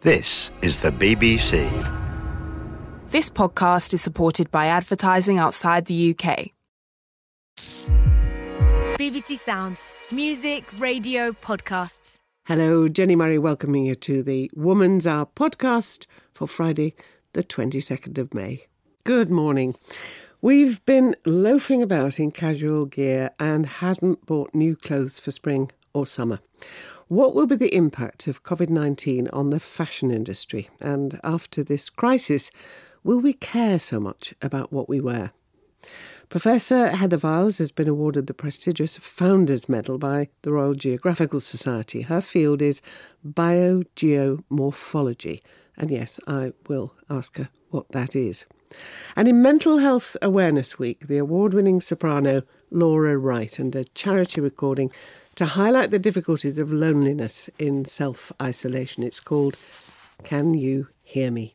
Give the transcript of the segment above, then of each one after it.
This is the BBC. This podcast is supported by advertising outside the UK. BBC Sounds. Music, radio, podcasts. Hello, Jenny Murray welcoming you to the Woman's Hour podcast for Friday, the 22nd of May. Good morning. We've been loafing about in casual gear and hadn't bought new clothes for spring or summer. What will be the impact of COVID-19 on the fashion industry? And after this crisis, will we care so much about what we wear? Professor Heather Viles has been awarded the prestigious Founders Medal by the Royal Geographical Society. Her field is biogeomorphology. And yes, I will ask her what that is. And in Mental Health Awareness Week, the award-winning soprano Laura Wright and a charity recording to highlight the difficulties of loneliness in self-isolation. It's called Can You Hear Me?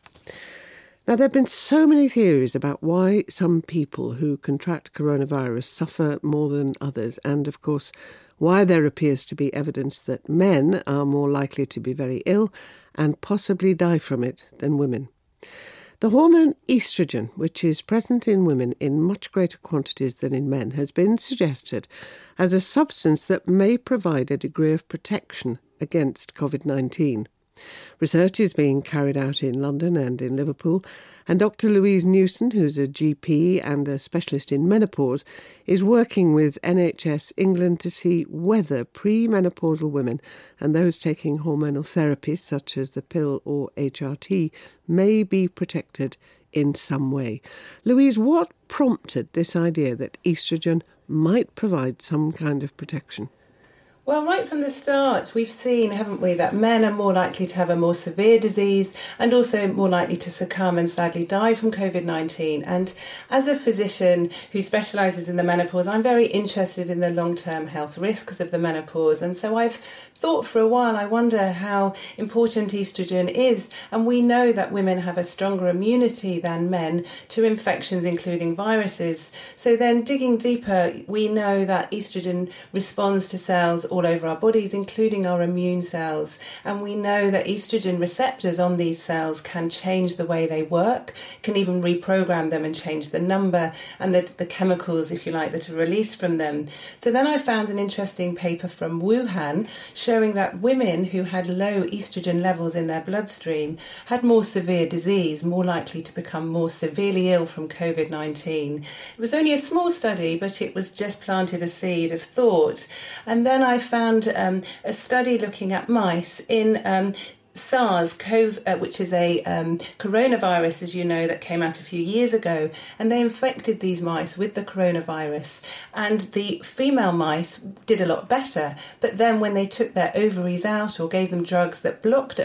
Now, there have been so many theories about why some people who contract coronavirus suffer more than others, and, of course, why there appears to be evidence that men are more likely to be very ill and possibly die from it than women. The hormone estrogen, which is present in women in much greater quantities than in men, has been suggested as a substance that may provide a degree of protection against COVID-19. Research is being carried out in London and in Liverpool, and Dr. Louise Newson, who's a GP and a specialist in menopause, is working with NHS England to see whether premenopausal women and those taking hormonal therapies such as the pill or HRT may be protected in some way. Louise, what prompted this idea that estrogen might provide some kind of protection? Well, right from the start, we've seen, haven't we, that men are more likely to have a more severe disease and also more likely to succumb and sadly die from COVID-19. And as a physician who specialises in the menopause, I'm very interested in the long-term health risks of the menopause. And so I've thought for a while, I wonder how important estrogen is. And we know that women have a stronger immunity than men to infections, including viruses. So then digging deeper, we know that estrogen responds to cells all over our bodies, including our immune cells. And we know that estrogen receptors on these cells can change the way they work, can even reprogram them and change the number and the chemicals, if you like, that are released from them. So then I found an interesting paper from Wuhan showing that women who had low estrogen levels in their bloodstream had more severe disease, more likely to become more severely ill from COVID-19. It was only a small study, but it was just planted a seed of thought. And then I found a study looking at mice in SARS-CoV, which is a coronavirus, as you know, that came out a few years ago, and they infected these mice with the coronavirus, and the female mice did a lot better. But then when they took their ovaries out or gave them drugs that blocked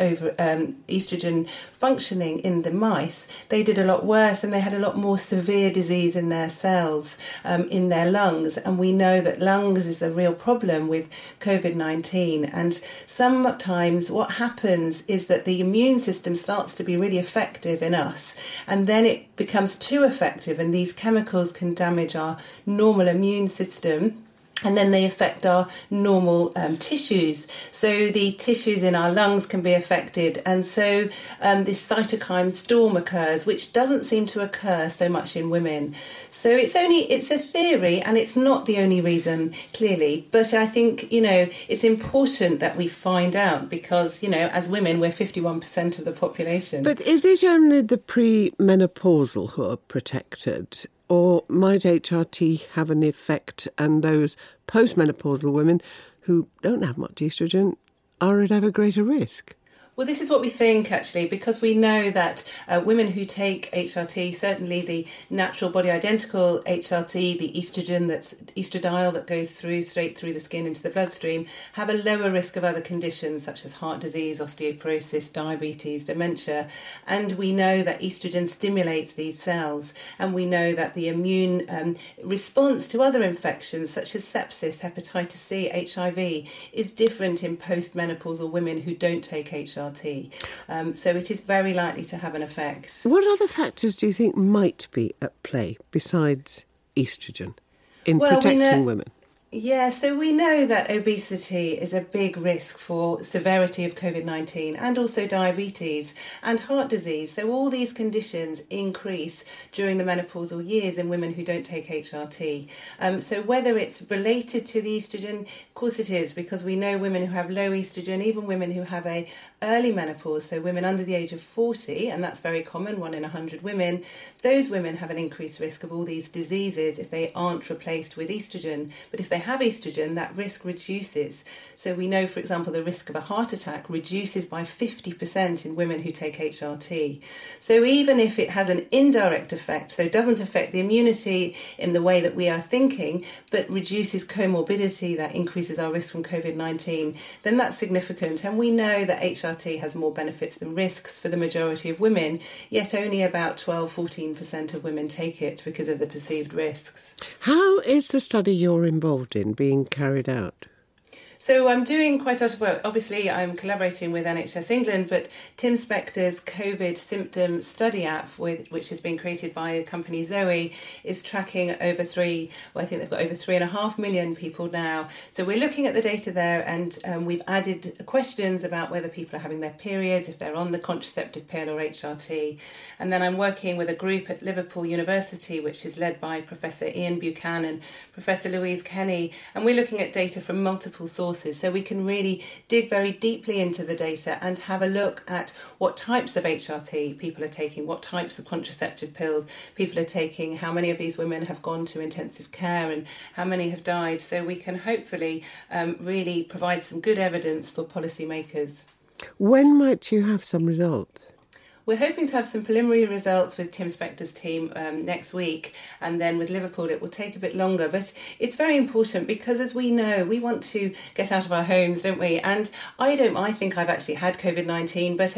estrogen functioning in the mice, they did a lot worse, and they had a lot more severe disease in their cells, in their lungs. And we know that lungs is a real problem with COVID-19. And sometimes what happens is that the immune system starts to be really effective in us, and then it becomes too effective, and these chemicals can damage our normal immune system. And then they affect our normal tissues. So the tissues in our lungs can be affected. And so this cytokine storm occurs, which doesn't seem to occur so much in women. So it's a theory, and it's not the only reason, clearly. But I think, it's important that we find out because, as women, we're 51% of the population. But is it only the premenopausal who are protected? Or might HRT have an effect and those postmenopausal women who don't have much estrogen are at ever greater risk? Well, this is what we think, actually, because we know that women who take HRT, certainly the natural body identical HRT, the estrogen, that's estradiol that goes straight through the skin into the bloodstream, have a lower risk of other conditions such as heart disease, osteoporosis, diabetes, dementia. And we know that estrogen stimulates these cells. And we know that the immune response to other infections such as sepsis, hepatitis C, HIV is different in postmenopausal women who don't take HRT. So it is very likely to have an effect. What other factors do you think might be at play besides estrogen in protecting women? Yeah, so we know that obesity is a big risk for severity of COVID-19 and also diabetes and heart disease. So all these conditions increase during the menopausal years in women who don't take HRT. So whether it's related to the estrogen, of course it is, because we know women who have low estrogen, even women who have a early menopause, so women under the age of 40, and that's very common, 1 in 100 women, those women have an increased risk of all these diseases if they aren't replaced with estrogen. But if they have estrogen, that risk reduces. So we know, for example, the risk of a heart attack reduces by 50% in women who take HRT. So even if it has an indirect effect, so it doesn't affect the immunity in the way that we are thinking, but reduces comorbidity, that increases our risk from COVID-19, then that's significant. And we know that HRT has more benefits than risks for the majority of women, yet only about 12-14% of women take it because of the perceived risks. How is the study you're involved in being carried out? So I'm doing quite a lot of work. Obviously, I'm collaborating with NHS England, but Tim Spector's COVID symptom study app, which has been created by a company Zoe, is tracking I think they've got over 3.5 million people now. So we're looking at the data there, and we've added questions about whether people are having their periods, if they're on the contraceptive pill or HRT. And then I'm working with a group at Liverpool University, which is led by Professor Ian Buchanan, Professor Louise Kenny, and we're looking at data from multiple sources, so we can really dig very deeply into the data and have a look at what types of HRT people are taking, what types of contraceptive pills people are taking, how many of these women have gone to intensive care and how many have died, so we can hopefully really provide some good evidence for policymakers. When might you have some results? We're hoping to have some preliminary results with Tim Spector's team next week, and then with Liverpool it will take a bit longer. But it's very important because, as we know, we want to get out of our homes, don't we? And I think I've actually had COVID-19, but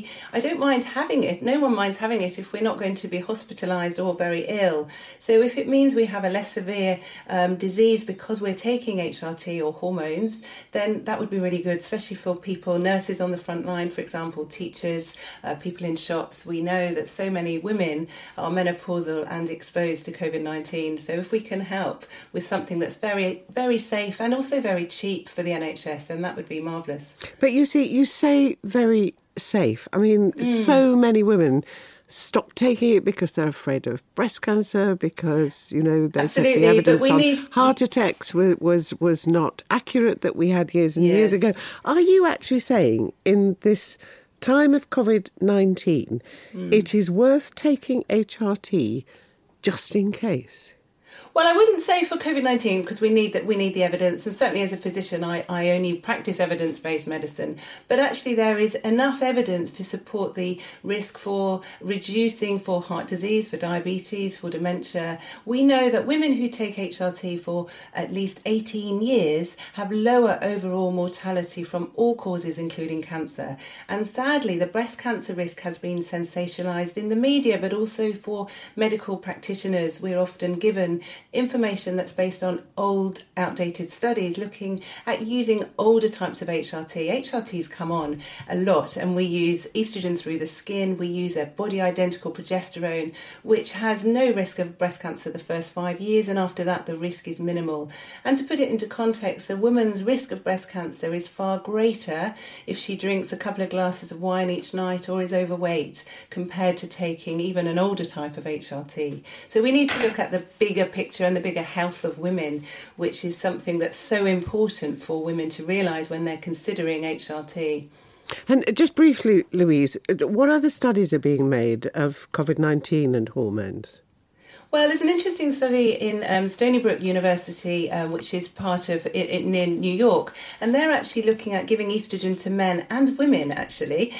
I don't mind having it. No one minds having it if we're not going to be hospitalised or very ill. So if it means we have a less severe disease because we're taking HRT or hormones, then that would be really good, especially for people, nurses on the front line, for example, teachers, people in shops. We know that so many women are menopausal and exposed to COVID-19. So if we can help with something that's very, very safe and also very cheap for the NHS, then that would be marvellous. But you see, you say very safe. I mean, so many women stop taking it because they're afraid of breast cancer, because, there's the evidence on heart attacks was not accurate that we had years and years ago. Are you actually saying in this time of COVID-19, it is worth taking HRT just in case? Well, I wouldn't say for COVID-19 because we need the evidence, and certainly as a physician I only practice evidence-based medicine, but actually there is enough evidence to support the risk for reducing for heart disease, for diabetes, for dementia. We know that women who take HRT for at least 18 years have lower overall mortality from all causes, including cancer. And sadly, the breast cancer risk has been sensationalised in the media, but also for medical practitioners. We're often given information that's based on old, outdated studies looking at using older types of HRT. HRTs come on a lot, and we use estrogen through the skin. We use a body-identical progesterone, which has no risk of breast cancer the first 5 years, and after that the risk is minimal. And to put it into context, a woman's risk of breast cancer is far greater if she drinks a couple of glasses of wine each night or is overweight, compared to taking even an older type of HRT. So we need to look at the bigger picture and the bigger health of women, which is something that's so important for women to realise when they're considering HRT. And just briefly, Louise, what other studies are being made of COVID-19 and hormones? Well, there's an interesting study in Stony Brook University, which is part of in New York, and they're actually looking at giving estrogen to men and women, actually.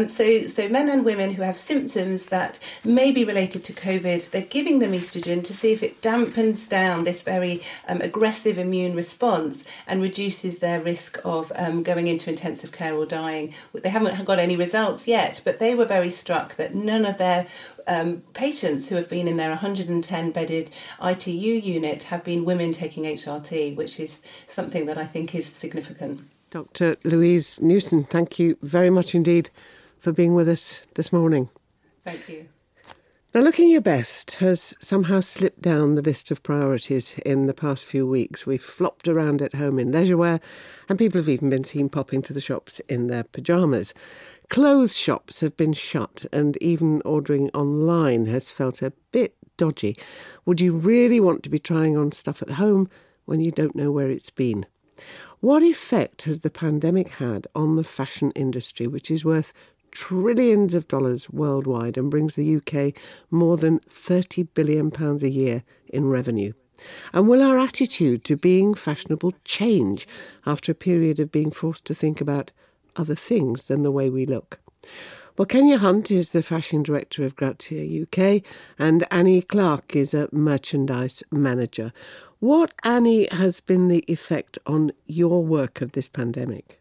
So men and women who have symptoms that may be related to COVID, they're giving them estrogen to see if it dampens down this very aggressive immune response and reduces their risk of going into intensive care or dying. They haven't got any results yet, but they were very struck that none of their patients who have been in their 110-bedded ITU unit have been women taking HRT, which is something that I think is significant. Dr. Louise Newson, thank you very much indeed for being with us this morning. Thank you. Now, looking your best has somehow slipped down the list of priorities in the past few weeks. We've flopped around at home in leisure wear, and people have even been seen popping to the shops in their pyjamas. Clothes shops have been shut, and even ordering online has felt a bit dodgy. Would you really want to be trying on stuff at home when you don't know where it's been? What effect has the pandemic had on the fashion industry, which is worth trillions of dollars worldwide and brings the UK more than £30 billion a year in revenue? And will our attitude to being fashionable change after a period of being forced to think about other things than the way we look? Well, Kenya Hunt is the fashion director of Grazia UK and Annie Clark is a merchandise manager. What, Annie, has been the effect on your work of this pandemic?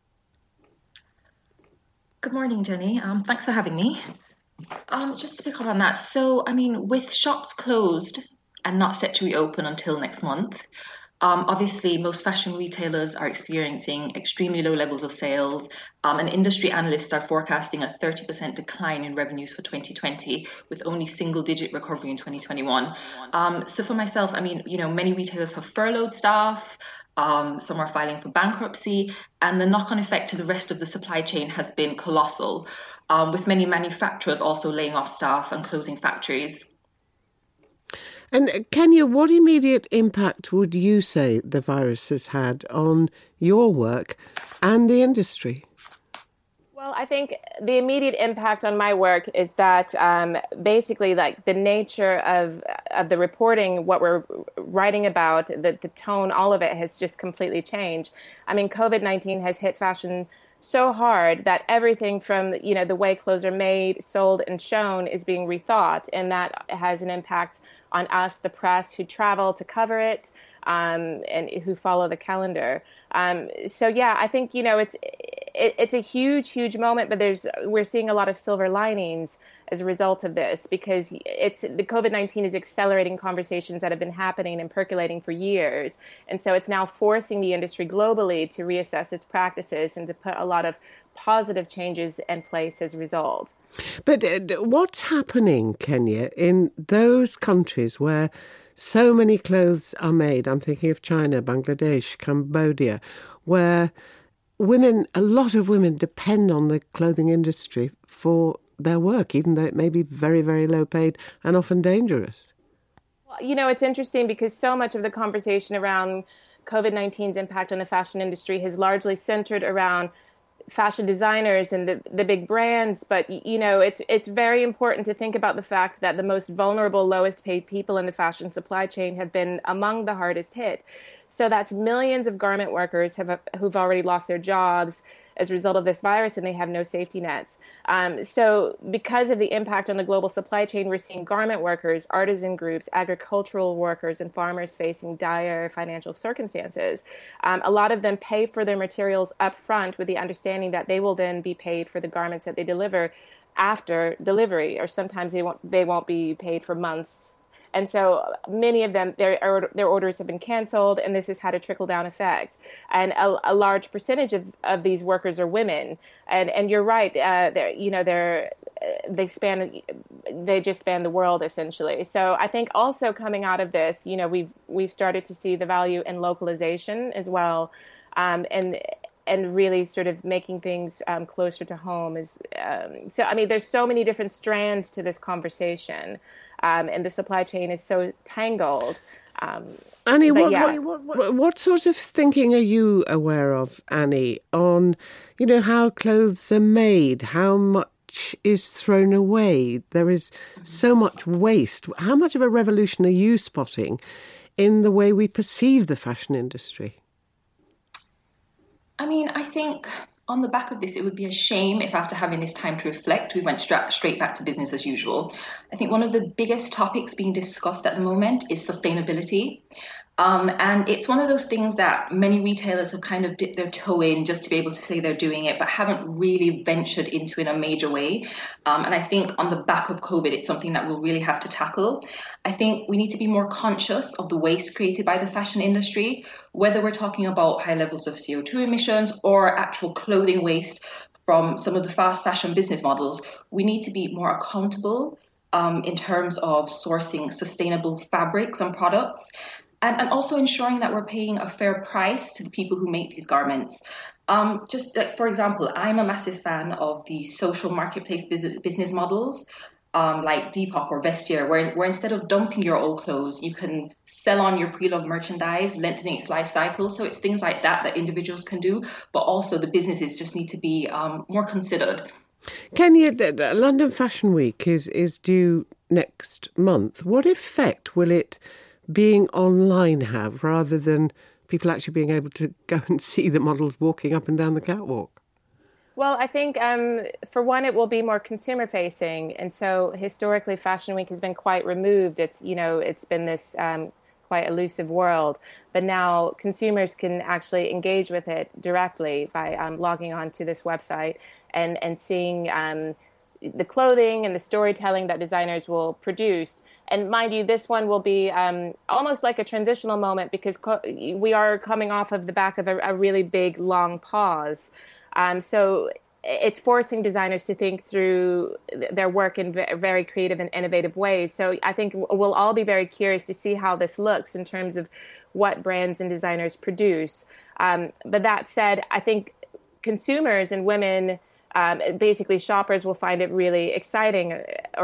Good morning, Jenny. Thanks for having me. Just to pick up on that. So, with shops closed and not set to reopen until next month, obviously most fashion retailers are experiencing extremely low levels of sales, and industry analysts are forecasting a 30% decline in revenues for 2020 with only single-digit recovery in 2021. So for myself, many retailers have furloughed staff. Some are filing for bankruptcy, and the knock-on effect to the rest of the supply chain has been colossal, with many manufacturers also laying off staff and closing factories. And Kenya, what immediate impact would you say the virus has had on your work and the industry? Well, I think the immediate impact on my work is that basically, like, the nature of the reporting, what we're writing about, the tone, all of it has just completely changed. COVID-19 has hit fashion so hard that everything from, the way clothes are made, sold, and shown is being rethought. And that has an impact on us, the press, who travel to cover it, and who follow the calendar. I think, it's a huge moment, but we're seeing a lot of silver linings as a result of this, because the COVID-19 is accelerating conversations that have been happening and percolating for years. And so it's now forcing the industry globally to reassess its practices and to put a lot of positive changes in place as a result. But what's happening, Kenya, in those countries where so many clothes are made? I'm thinking of China, Bangladesh, Cambodia, where a lot of women depend on the clothing industry for their work, even though it may be very, very low paid and often dangerous. Well, it's interesting because so much of the conversation around COVID-19's impact on the fashion industry has largely centered around fashion designers and the big brands. But, it's very important to think about the fact that the most vulnerable, lowest paid people in the fashion supply chain have been among the hardest hit. So that's millions of garment workers who've already lost their jobs as a result of this virus, and they have no safety nets. So because of the impact on the global supply chain, we're seeing garment workers, artisan groups, agricultural workers, and farmers facing dire financial circumstances. A lot of them pay for their materials up front with the understanding that they will then be paid for the garments that they deliver after delivery, or sometimes they won't be paid for months. And so many of them, their orders have been canceled, and this has had a trickle-down effect. And a large percentage of these workers are women. And you're right, they just span the world essentially. So I think also coming out of this, we've started to see the value in localization as well, and really sort of making things closer to home. There's so many different strands to this conversation. And the supply chain is so tangled. Annie, what sort of thinking are you aware of, Annie, on, how clothes are made, how much is thrown away? There is so much waste. How much of a revolution are you spotting in the way we perceive the fashion industry? I think on the back of this, it would be a shame if after having this time to reflect, we went straight back to business as usual. I think one of the biggest topics being discussed at the moment is sustainability. And it's one of those things that many retailers have kind of dipped their toe in just to be able to say they're doing it, but haven't really ventured into it in a major way. And I think on the back of COVID, it's something that we'll really have to tackle. I think we need to be more conscious of the waste created by the fashion industry, whether we're talking about high levels of CO2 emissions or actual clothing waste from some of the fast fashion business models. We need to be more accountable in terms of sourcing sustainable fabrics and products, and also ensuring that we're paying a fair price to the people who make these garments. Just like, for example, I'm a massive fan of the social marketplace business models, like Depop or Vestiaire, where instead of dumping your old clothes, you can sell on your pre-loved merchandise, lengthening its life cycle. So it's things like that individuals can do, but also the businesses just need to be more considered. Kenya, London Fashion Week is due next month. What effect will it being online have, rather than people actually being able to go and see the models walking up and down the catwalk? Well, I think, for one, it will be more consumer-facing. And so historically, Fashion Week has been quite removed. It's been this quite elusive world. But now consumers can actually engage with it directly by logging on to this website and seeing the clothing and the storytelling that designers will produce. And mind you, this one will be almost like a transitional moment, because we are coming off of the back of a really big, long pause. So it's forcing designers to think through their work in very creative and innovative ways. So I think we'll all be very curious to see how this looks in terms of what brands and designers produce. But that said, I think consumers and women, basically shoppers, will find it really exciting,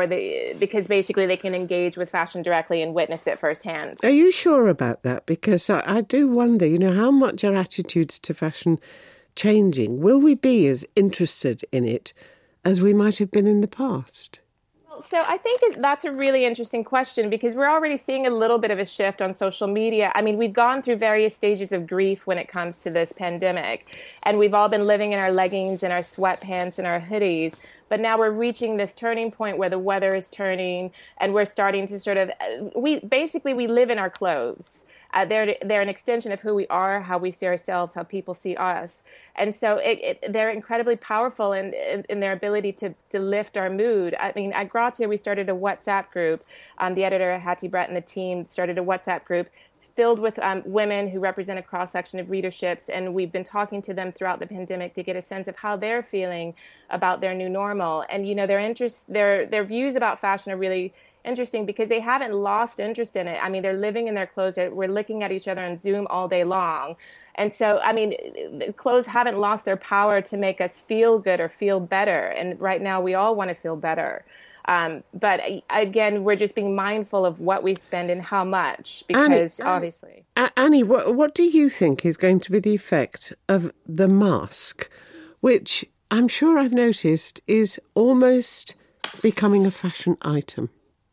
because basically they can engage with fashion directly and witness it firsthand. Are you sure about that? Because I do wonder, how much are attitudes to fashion changing? Will we be as interested in it as we might have been in the past? So I think that's a really interesting question, because we're already seeing a little bit of a shift on social media. I mean, we've gone through various stages of grief when it comes to this pandemic, and we've all been living in our leggings and our sweatpants and our hoodies. But now we're reaching this turning point where the weather is turning, and we're starting to sort of, we live in our clothes. They're an extension of who we are, how we see ourselves, how people see us. And so they're incredibly powerful in their ability to lift our mood. I mean, at Grazia, we started a WhatsApp group. The editor, Hattie Brett, and the team started a WhatsApp group filled with women who represent a cross-section of readerships. And we've been talking to them throughout the pandemic to get a sense of how they're feeling about their new normal. And, their views about fashion are really interesting, because they haven't lost interest in it. I mean, they're living in their clothes. We're looking at each other on Zoom all day long. And so, I mean, clothes haven't lost their power to make us feel good or feel better. And right now, we all want to feel better. But again, we're just being mindful of what we spend and how much, because obviously. Annie, what do you think is going to be the effect of the mask, which I'm sure I've noticed is almost becoming a fashion item?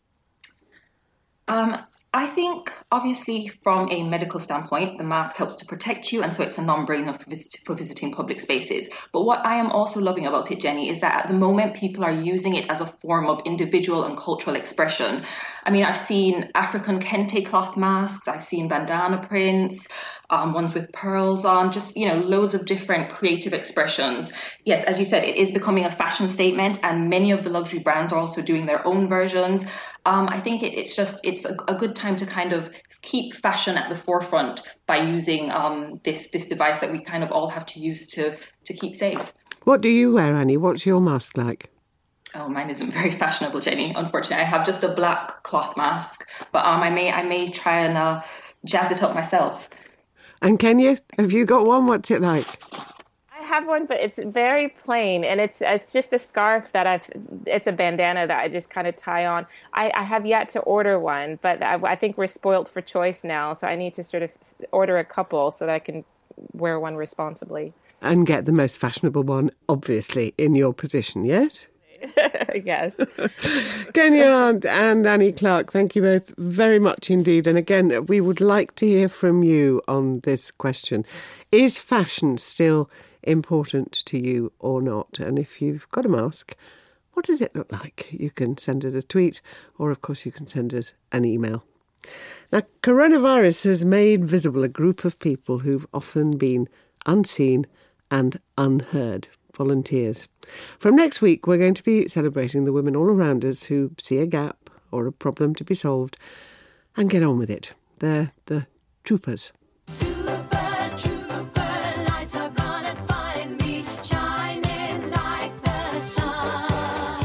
I think, obviously, from a medical standpoint, the mask helps to protect you, and so it's a non-brainer for visiting public spaces. But what I am also loving about it, Jenny, is that at the moment, people are using it as a form of individual and cultural expression. I mean, I've seen African kente cloth masks, I've seen bandana prints, ones with pearls on, just, loads of different creative expressions. Yes, as you said, it is becoming a fashion statement, and many of the luxury brands are also doing their own versions. I think it's a good time to kind of keep fashion at the forefront by using this device that we kind of all have to use to keep safe. What do you wear, Annie? What's your mask like? Oh, mine isn't very fashionable, Jenny. Unfortunately, I have just a black cloth mask, but I may try and jazz it up myself. And Kenya, have you got one? What's it like? I have one, but it's very plain, and it's just a scarf it's a bandana that I just kind of tie on. I have yet to order one, but I think we're spoilt for choice now, so I need to sort of order a couple so that I can wear one responsibly. And get the most fashionable one, obviously, in your position, yes? Yes. Kenya and Annie Clark, thank you both very much indeed. And again, we would like to hear from you on this question. Is fashion still important to you or not? And if you've got a mask, what does it look like? You can send us a tweet, or of course you can send us an email. Now, coronavirus has made visible a group of people who've often been unseen and unheard. Volunteers. From next week, we're going to be celebrating the women all around us who see a gap or a problem to be solved and get on with it. They're the troopers. Super trooper, lights are gonna find me shining like the sun.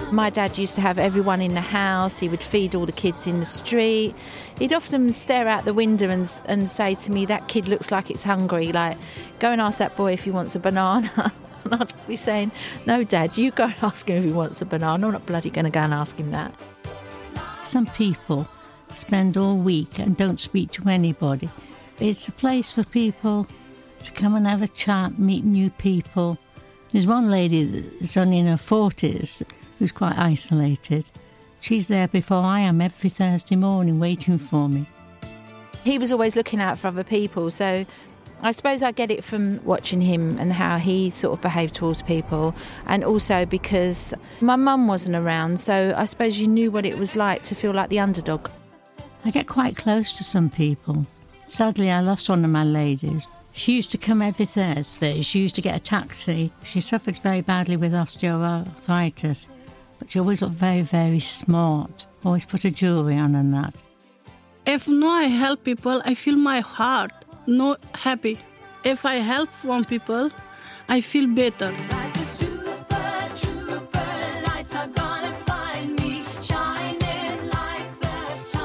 My dad used to have everyone in the house. He would feed all the kids in the street. He'd often stare out the window and say to me, that kid looks like it's hungry. Like, go and ask that boy if he wants a banana. And I'd be saying, no, Dad, you go and ask him if he wants a banana. I'm not bloody going to go and ask him that. Some people spend all week and don't speak to anybody. It's a place for people to come and have a chat, meet new people. There's one lady that's only in her 40s who's quite isolated. She's there before I am every Thursday morning waiting for me. He was always looking out for other people, so I suppose I get it from watching him and how he sort of behaved towards people, and also because my mum wasn't around, so I suppose you knew what it was like to feel like the underdog. I get quite close to some people. Sadly, I lost one of my ladies. She used to come every Thursday. She used to get a taxi. She suffered very badly with osteoarthritis, but she always looked very, very smart. Always put a jewellery on and that. If no, I help people, I feel my heart not happy. If I help one people, I feel better. Like a super trooper, lights are gonna find me, shining like the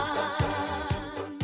sun.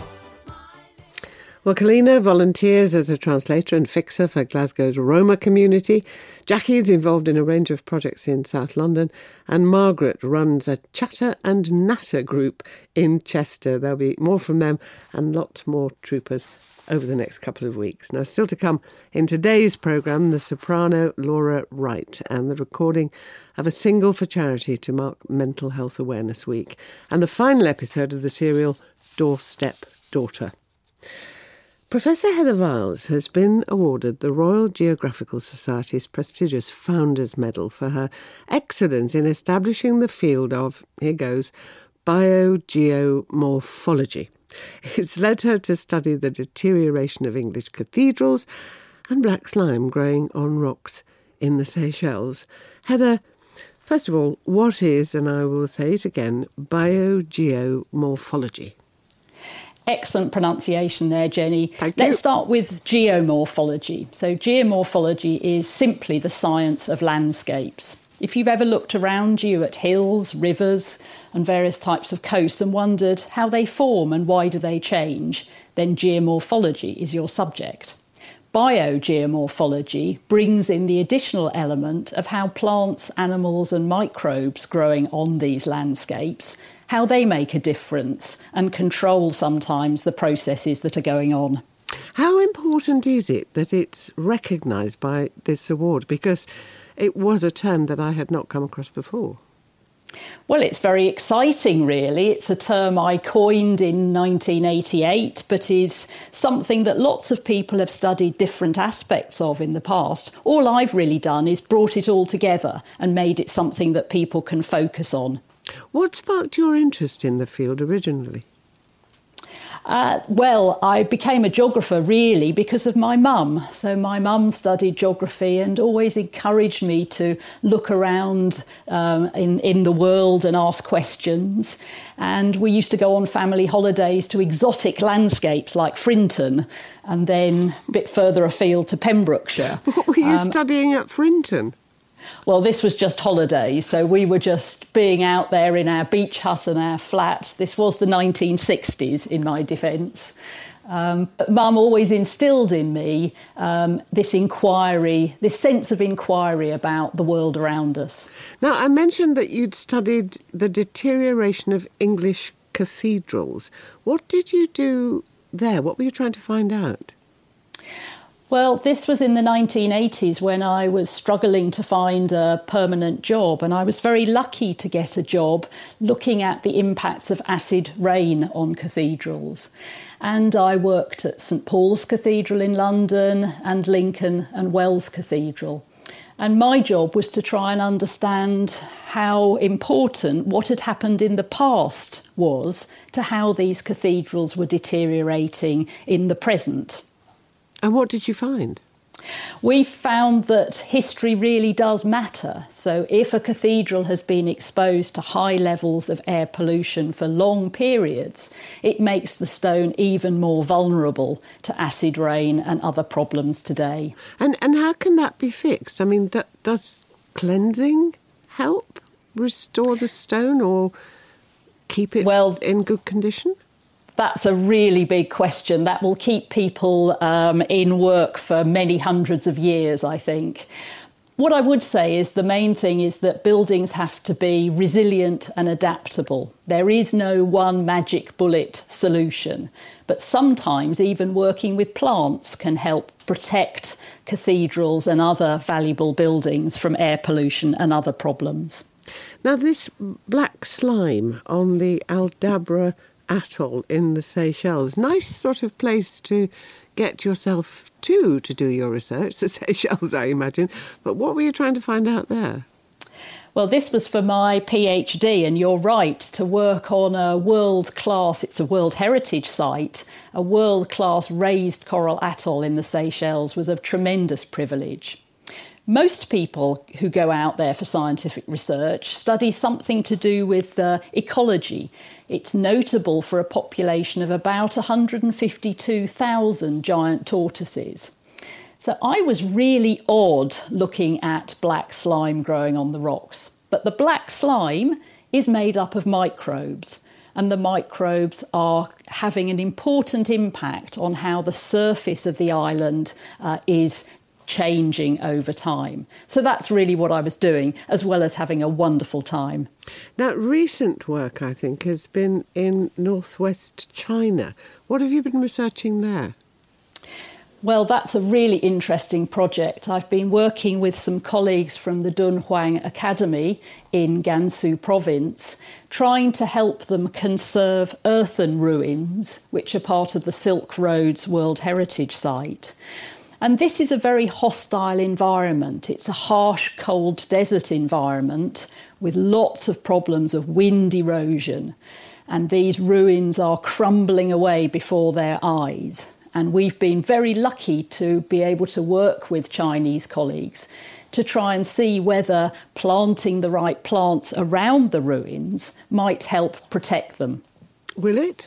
Well, Kalina volunteers as a translator and fixer for Glasgow's Roma community. Jackie is involved in a range of projects in South London, and Margaret runs a chatter and natter group in Chester. There'll be more from them and lots more troopers over the next couple of weeks. Now, still to come in today's programme, the soprano Laura Wright and the recording of a single for charity to mark Mental Health Awareness Week, and the final episode of the serial Doorstep Daughter. Professor Heather Viles has been awarded the Royal Geographical Society's prestigious Founders Medal for her excellence in establishing the field of, here goes, biogeomorphology. It's led her to study the deterioration of English cathedrals and black slime growing on rocks in the Seychelles. Heather, first of all, what is, and I will say it again, biogeomorphology? Excellent pronunciation there, Jenny. Thank you. Let's start with geomorphology. So geomorphology is simply the science of landscapes. If you've ever looked around you at hills, rivers and various types of coasts and wondered how they form and why do they change, then geomorphology is your subject. Biogeomorphology brings in the additional element of how plants, animals and microbes growing on these landscapes, how they make a difference and control sometimes the processes that are going on. How important is it that it's recognised by this award? Because it was a term that I had not come across before. Well, it's very exciting, really. It's a term I coined in 1988, but is something that lots of people have studied different aspects of in the past. All I've really done is brought it all together and made it something that people can focus on. What sparked your interest in the field originally? Well, I became a geographer really because of my mum. So my mum studied geography and always encouraged me to look around in the world and ask questions. And we used to go on family holidays to exotic landscapes like Frinton and then a bit further afield to Pembrokeshire. What were you studying at Frinton? Well, this was just holidays, so we were just being out there in our beach hut and our flat. This was the 1960s, in my defence. But Mum always instilled in me this inquiry, this sense of inquiry about the world around us. Now, I mentioned that you'd studied the deterioration of English cathedrals. What did you do there? What were you trying to find out? Well, this was in the 1980s when I was struggling to find a permanent job, and I was very lucky to get a job looking at the impacts of acid rain on cathedrals. And I worked at St Paul's Cathedral in London and Lincoln and Wells Cathedral. And my job was to try and understand how important what had happened in the past was to how these cathedrals were deteriorating in the present. And what did you find? We found that history really does matter. So if a cathedral has been exposed to high levels of air pollution for long periods, it makes the stone even more vulnerable to acid rain and other problems today. And how can that be fixed? I mean, does cleansing help? restore the stone or keep it in good condition? That's a really big question. That will keep people in work for many hundreds of years, I think. What I would say is the main thing is that buildings have to be resilient and adaptable. There is no one magic bullet solution, but sometimes even working with plants can help protect cathedrals and other valuable buildings from air pollution and other problems. Now, this black slime on the Aldabra Atoll in the Seychelles, nice sort of place to get yourself to do your research, the Seychelles, I imagine. But what were you trying to find out there? Well, this was for my PhD, and you're right, to work on a world-class, it's a World Heritage Site, a world-class raised coral atoll in the Seychelles was a tremendous privilege. Most people who go out there for scientific research study something to do with ecology. It's notable for a population of about 152,000 giant tortoises. So I was really odd looking at black slime growing on the rocks. But the black slime is made up of microbes, and the microbes are having an important impact on how the surface of the island is changing over time. So that's really what I was doing, as well as having a wonderful time. Now, recent work, I think, has been in northwest China. What have you been researching there? Well, that's a really interesting project. I've been working with some colleagues from the Dunhuang Academy in Gansu province, trying to help them conserve earthen ruins, which are part of the Silk Road's World Heritage Site. And this is a very hostile environment. It's a harsh, cold desert environment with lots of problems of wind erosion. And these ruins are crumbling away before their eyes. And we've been very lucky to be able to work with Chinese colleagues to try and see whether planting the right plants around the ruins might help protect them. Will it?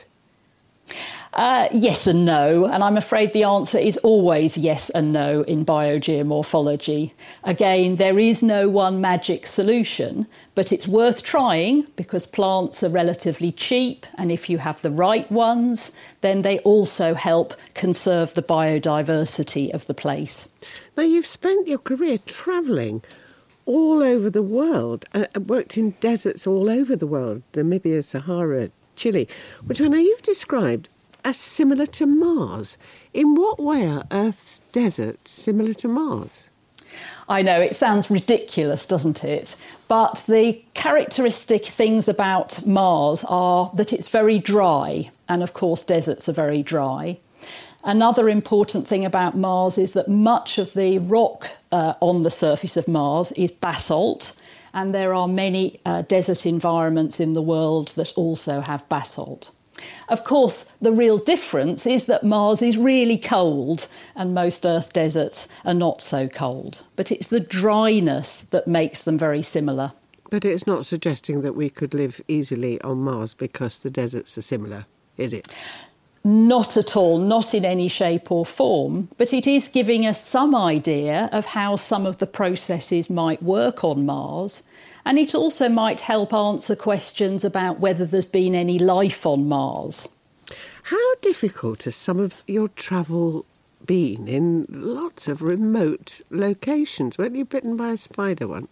Yes and no, and I'm afraid the answer is always yes and no in biogeomorphology. Again, there is no one magic solution, but it's worth trying because plants are relatively cheap, and if you have the right ones, then they also help conserve the biodiversity of the place. Now, you've spent your career travelling all over the world, worked in deserts all over the world, Namibia, Sahara, Chile, which I know you've described as similar to Mars. In what way are Earth's deserts similar to Mars? I know, it sounds ridiculous, doesn't it? But the characteristic things about Mars are that it's very dry, and of course deserts are very dry. Another important thing about Mars is that much of the rock on the surface of Mars is basalt, and there are many desert environments in the world that also have basalt. Of course, the real difference is that Mars is really cold and most Earth deserts are not so cold. But it's the dryness that makes them very similar. But it's not suggesting that we could live easily on Mars because the deserts are similar, is it? Not at all, not in any shape or form, but it is giving us some idea of how some of the processes might work on Mars. And it also might help answer questions about whether there's been any life on Mars. How difficult has some of your travel been in lots of remote locations? Weren't you bitten by a spider once?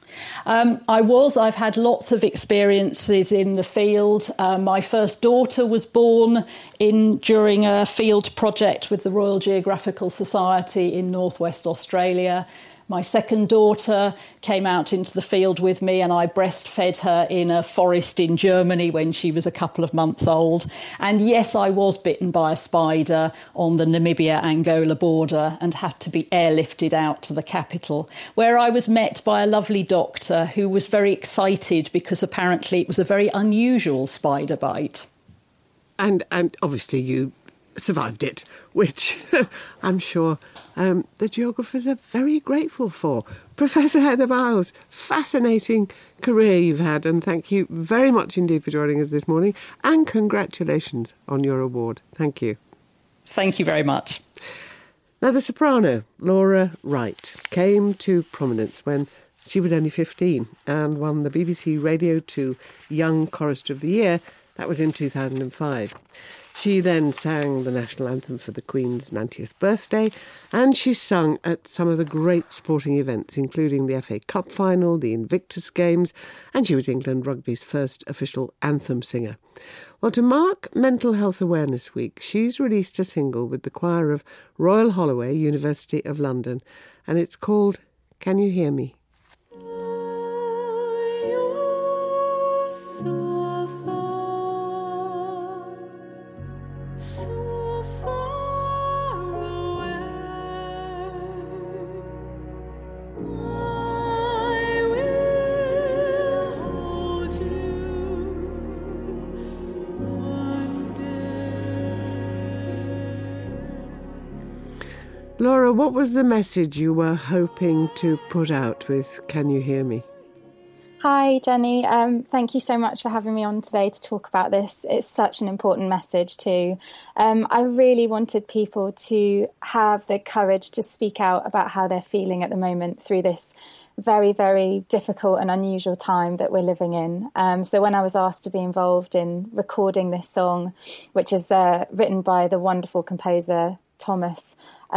I've had lots of experiences in the field. My first daughter was born during a field project with the Royal Geographical Society in northwest Australia. My second daughter came out into the field with me and I breastfed her in a forest in Germany when she was a couple of months old. And yes, I was bitten by a spider on the Namibia-Angola border and had to be airlifted out to the capital, where I was met by a lovely doctor who was very excited because apparently it was a very unusual spider bite. And obviously you survived it, which I'm sure the geographers are very grateful for. Professor Heather Biles, fascinating career you've had, and thank you very much indeed for joining us this morning, and congratulations on your award. Thank you. Thank you very much. Now, the soprano, Laura Wright, came to prominence when She was only 15 and won the BBC Radio 2 Young Chorister of the Year. That was in 2005. She then sang the national anthem for the Queen's 90th birthday, and she sung at some of the great sporting events, including the FA Cup final, the Invictus Games, and she was England Rugby's first official anthem singer. Well, to mark Mental Health Awareness Week, she's released a single with the choir of Royal Holloway, University of London, and it's called Can You Hear Me? Laura, what was the message you were hoping to put out with Can You Hear Me? Hi, Jenny. Thank you so much for having me on today to talk about this. It's such an important message too. I really wanted people to have the courage to speak out about how they're feeling at the moment through this very, very difficult and unusual time that we're living in. So when I was asked to be involved in recording this song, which is written by the wonderful composer Thomas,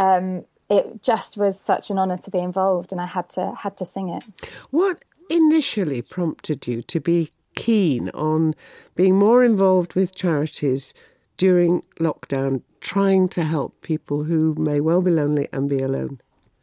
it just was such an honour to be involved, and I had to sing it. What initially prompted you to be keen on being more involved with charities during lockdown, trying to help people who may well be lonely and be alone?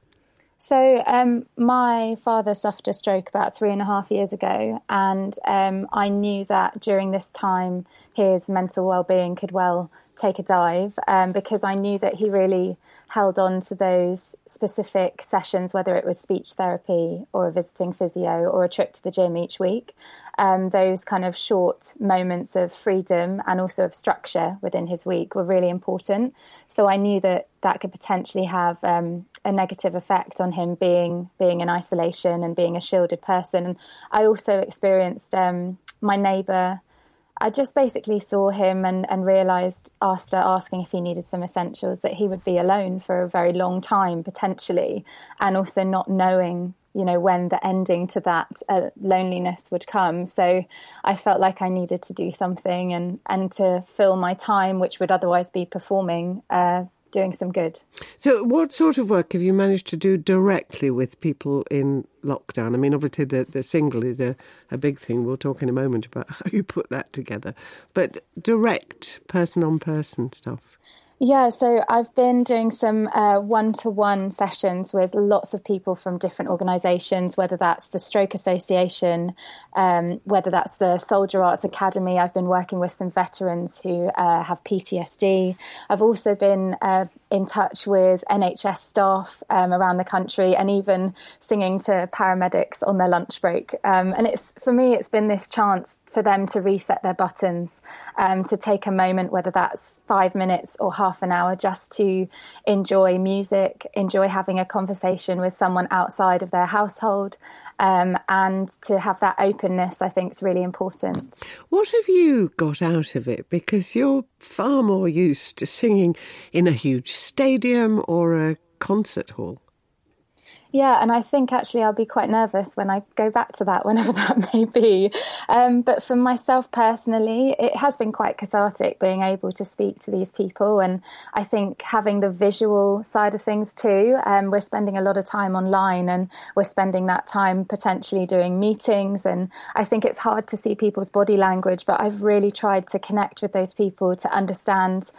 So my father suffered a stroke about 3.5 years ago, and I knew that during this time his mental well-being could well take a dive, because I knew that he really held on to those specific sessions, whether it was speech therapy or a visiting physio or a trip to the gym each week. Those kind of short moments of freedom and also of structure within his week were really important. So I knew that that could potentially have a negative effect on him being in isolation and being a shielded person. And I also experienced my neighbour. I just basically saw him and realised after asking if he needed some essentials that he would be alone for a very long time, potentially, and also not knowing, when the ending to that loneliness would come. So I felt like I needed to do something and to fill my time, which would otherwise be performing, doing some good. So what sort of work have you managed to do directly with people in lockdown? I mean, obviously the single is a big thing. We'll talk in a moment about how you put that together. But direct person-on-person stuff. Yeah, so I've been doing some one-to-one sessions with lots of people from different organisations, whether that's the Stroke Association, whether that's the Soldier Arts Academy. I've been working with some veterans who have PTSD. I've also been in touch with NHS staff around the country, and even singing to paramedics on their lunch break. And for me, it's been this chance for them to reset their buttons, to take a moment, whether that's 5 minutes or half an hour, just to enjoy music, enjoy having a conversation with someone outside of their household, and to have that openness, I think, is really important. What have you got out of it? Because you're far more used to singing in a huge stadium or a concert hall. Yeah, and I think actually I'll be quite nervous when I go back to that, whenever that may be. But for myself personally, it has been quite cathartic being able to speak to these people. And I think having the visual side of things too, we're spending a lot of time online, and we're spending that time potentially doing meetings. And I think it's hard to see people's body language, but I've really tried to connect with those people to understand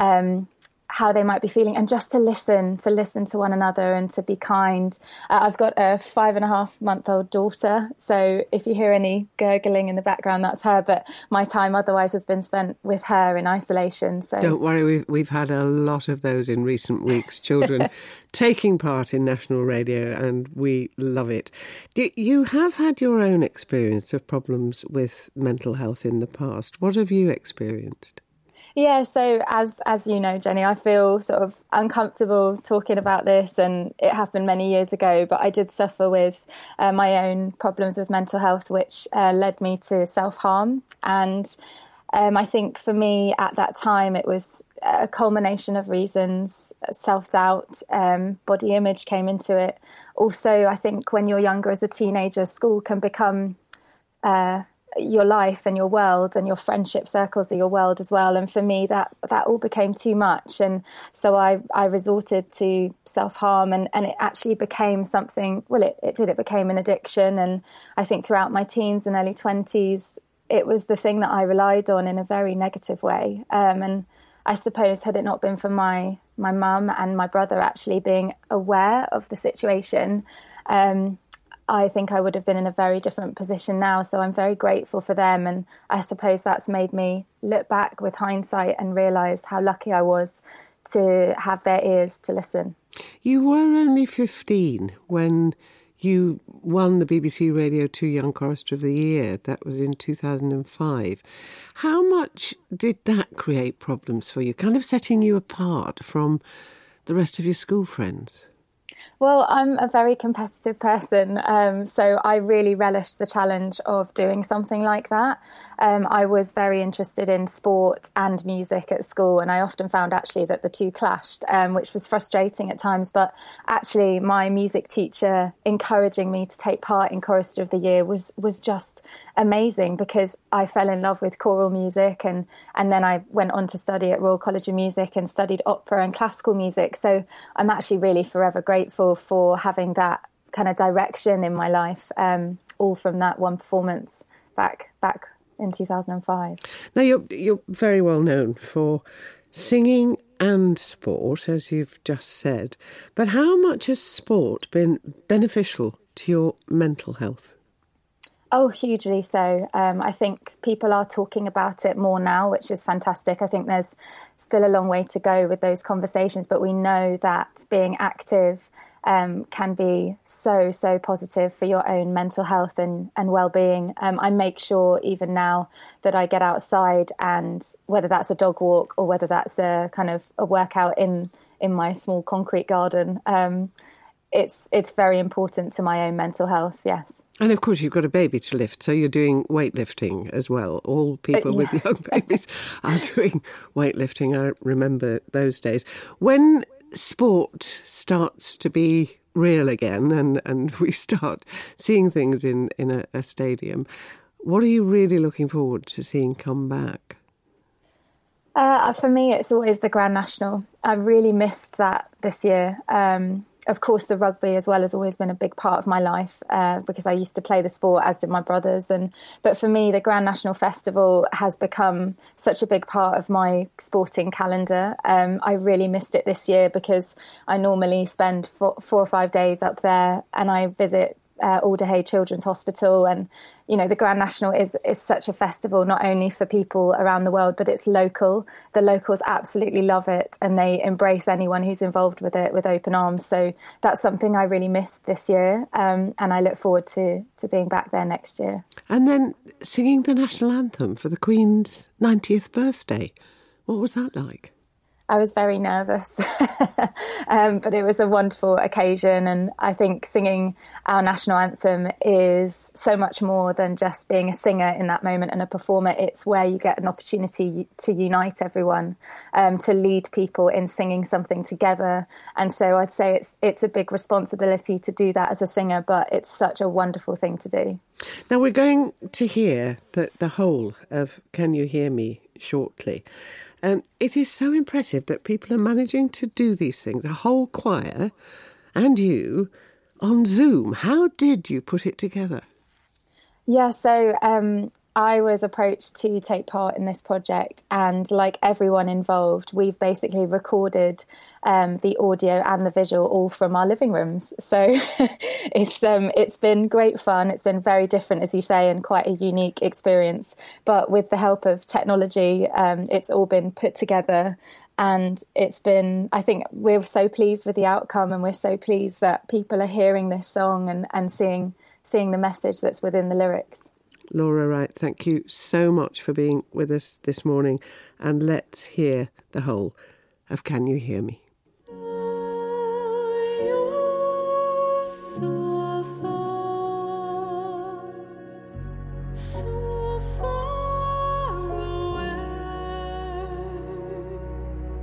how they might be feeling, and just to listen to one another and to be kind. I've got a 5.5-month-old daughter, so if you hear any gurgling in the background, that's her, but my time otherwise has been spent with her in isolation. So don't worry, we've had a lot of those in recent weeks, children taking part in national radio, and we love it. You have had your own experience of problems with mental health in the past. What have you experienced? Yeah, so as you know, Jenny, I feel sort of uncomfortable talking about this, and it happened many years ago, but I did suffer with my own problems with mental health, which led me to self-harm. And I think for me at that time, it was a culmination of reasons. Self-doubt, body image came into it. Also, I think when you're younger as a teenager, school can become your life and your world, and your friendship circles are your world as well. And for me, that all became too much. And so I resorted to self-harm, and it actually became something, well, it became an addiction. And I think throughout my teens and early 20s, it was the thing that I relied on in a very negative way. And I suppose had it not been for my mum and my brother actually being aware of the situation, I think I would have been in a very different position now. So I'm very grateful for them. And I suppose that's made me look back with hindsight and realise how lucky I was to have their ears to listen. You were only 15 when you won the BBC Radio 2 Young Chorister of the Year. That was in 2005. How much did that create problems for you, kind of setting you apart from the rest of your school friends? Well, I'm a very competitive person, so I really relished the challenge of doing something like that. I was very interested in sport and music at school, and I often found actually that the two clashed, which was frustrating at times. But actually, my music teacher encouraging me to take part in Chorister of the Year was just amazing, because I fell in love with choral music, and then I went on to study at Royal College of Music and studied opera and classical music. So I'm actually really forever grateful for having that kind of direction in my life, all from that one performance back in 2005. Now, you're very well known for singing and sport, as you've just said. But how much has sport been beneficial to your mental health? Oh, hugely so. I think people are talking about it more now, which is fantastic. I think there's still a long way to go with those conversations, but we know that being active can be so positive for your own mental health and well-being. I make sure even now that I get outside, and whether that's a dog walk or whether that's a kind of a workout in my small concrete garden, it's very important to my own mental health, yes. And of course, you've got a baby to lift, so you're doing weightlifting as well. All people with young babies are doing weightlifting. I remember those days. When sport starts to be real again and we start seeing things in a stadium, what are you really looking forward to seeing come back? For me, it's always the Grand National. I really missed that this year. Of course, the rugby as well has always been a big part of my life because I used to play the sport, as did my brothers. But for me, the Grand National Festival has become such a big part of my sporting calendar. I really missed it this year because I normally spend 4 or 5 days up there, and I visit Alderhay Children's Hospital. And, you know, the Grand National is such a festival, not only for people around the world, but it's local. The locals absolutely love it, and they embrace anyone who's involved with it with open arms. So that's something I really missed this year, and I look forward to being back there next year. And then singing the national anthem for the Queen's 90th birthday. What was that like? I was very nervous, but it was a wonderful occasion. And I think singing our national anthem is so much more than just being a singer in that moment and a performer. It's where you get an opportunity to unite everyone, to lead people in singing something together. And so I'd say it's a big responsibility to do that as a singer, but it's such a wonderful thing to do. Now we're going to hear the whole of Can You Hear Me shortly. It is so impressive that people are managing to do these things, the whole choir and you, on Zoom. How did you put it together? Yeah, so I was approached to take part in this project, and like everyone involved, we've basically recorded the audio and the visual all from our living rooms. So it's been great fun. It's been very different, as you say, and quite a unique experience. But with the help of technology, it's all been put together. And it's been, I think we're so pleased with the outcome, and we're so pleased that people are hearing this song and seeing the message that's within the lyrics. Laura Wright, thank you so much for being with us this morning, and let's hear the whole of Can You Hear Me? So far away,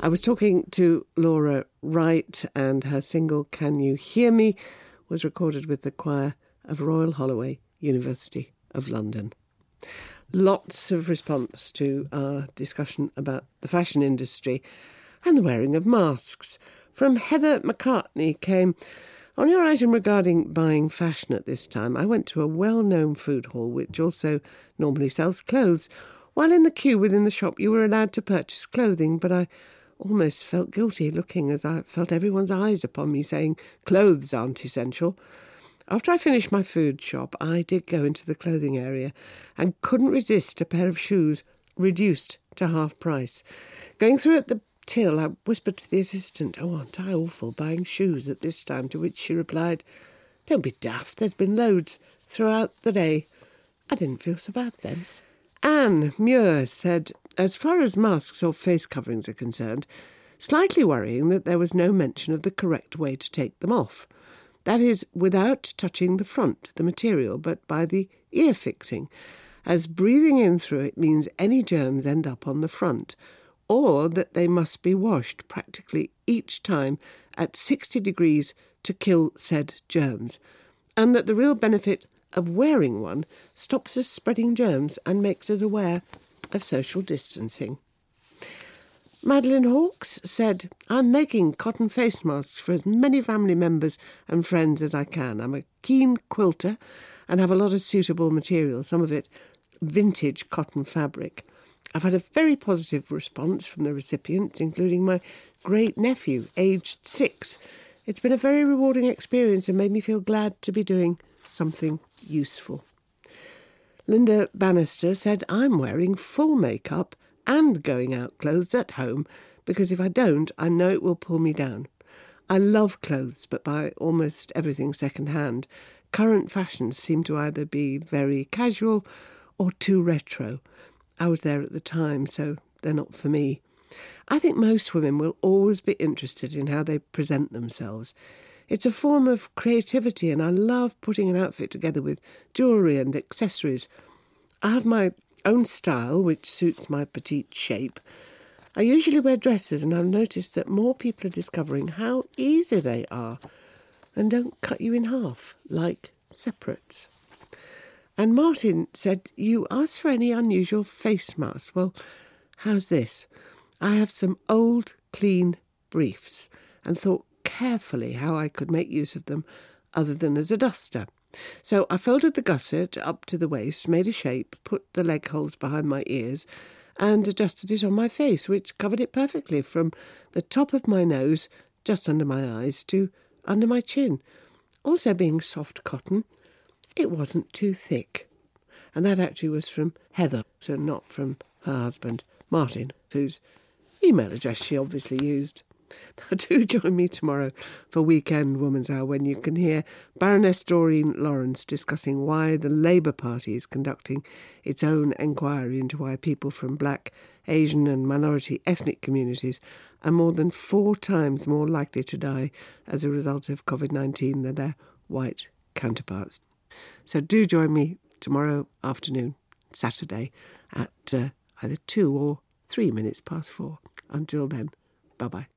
I was talking to Laura Wright, and her single Can You Hear Me was recorded with the choir of Royal Holloway, University of London. Lots of response to our discussion about the fashion industry and the wearing of masks. From Heather McCartney came, on your item regarding buying fashion at this time, I went to a well-known food hall which also normally sells clothes. While in the queue within the shop you were allowed to purchase clothing, but I almost felt guilty looking as I felt everyone's eyes upon me saying clothes aren't essential. After I finished my food shop, I did go into the clothing area and couldn't resist a pair of shoes reduced to half price. Going through at the till, I whispered to the assistant, "Oh, aren't I awful buying shoes at this time?" To which she replied, "Don't be daft, there's been loads throughout the day." I didn't feel so bad then. Anne Muir said, as far as masks or face coverings are concerned, slightly worrying that there was no mention of the correct way to take them off. That is, without touching the front, the material, but by the ear fixing, as breathing in through it means any germs end up on the front, or that they must be washed practically each time at 60 degrees to kill said germs, and that the real benefit of wearing one stops us spreading germs and makes us aware of social distancing. Madeline Hawkes said, "I'm making cotton face masks for as many family members and friends as I can. I'm a keen quilter and have a lot of suitable material, some of it vintage cotton fabric. I've had a very positive response from the recipients, including my great-nephew, aged 6. It's been a very rewarding experience and made me feel glad to be doing something useful." Linda Bannister said, "I'm wearing full makeup and going out clothes at home because if I don't, I know it will pull me down. I love clothes but buy almost everything second-hand. Current fashions seem to either be very casual or too retro. I was there at the time, so they're not for me. I think most women will always be interested in how they present themselves. It's a form of creativity and I love putting an outfit together with jewellery and accessories. I have my own style, which suits my petite shape. I usually wear dresses and I've noticed that more people are discovering how easy they are and don't cut you in half like separates." And Martin said, "You asked for any unusual face masks. Well, how's this? I have some old, clean briefs and thought carefully how I could make use of them other than as a duster. So I folded the gusset up to the waist, made a shape, put the leg holes behind my ears and adjusted it on my face, which covered it perfectly from the top of my nose, just under my eyes, to under my chin. Also being soft cotton, it wasn't too thick." And that actually was from Heather, so not from her husband, Martin, whose email address she obviously used. Now do join me tomorrow for Weekend Woman's Hour when you can hear Baroness Doreen Lawrence discussing why the Labour Party is conducting its own enquiry into why people from black, Asian and minority ethnic communities are more than 4 times more likely to die as a result of COVID-19 than their white counterparts. So do join me tomorrow afternoon, Saturday, at either 2 or 3 minutes past 4. Until then, bye-bye.